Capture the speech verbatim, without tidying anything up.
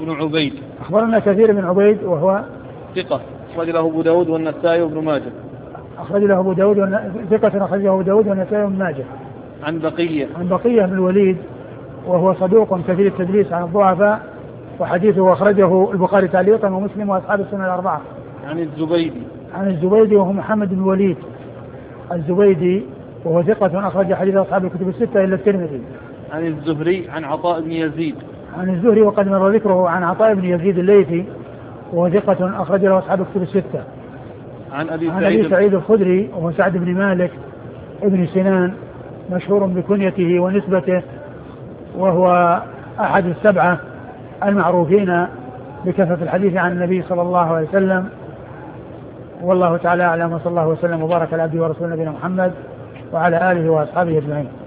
بن عبيد. أخبرنا كثير بن عبيد وهو ثقة أخرج له أبو داود والنسائي وابن ماجه. أخرج له أبو داود والن... ثقة أخرج له أبو داود والنسائي وابن ماجه. عن بقية عن بقية بن الوليد وهو صدوق كثير التدليس عن الضعفاء، وحديثه أخرجه البخاري تعليقا ومسلم وأصحاب السنة الأربعة. عن الزبيدي عن الزبيدي وهو محمد بن الوليد الزبيدي وهو ثقة أخرج حديث أصحاب الكتب الستة إلا الترمذي. عن الزهري عن عطاء بن يزيد. عن الزهري وقد مر ذكره عن عطاء بن يزيد الليثي وهو ثقة أخرج له أصحاب الكتب الستة. عن أبي عن سعيد, أبي سعيد الخدري وهو سعد بن مالك ابن سنان مشهور بكنيته ونسبته، وهو أحد السبعة المعروفين بكثرة الحديث عن النبي صلى الله عليه وسلم. والله تعالى أعلم، وصلى الله وسلم وبارك على عبده ورسوله نبينا محمد وعلى آله وأصحابه أجمعين.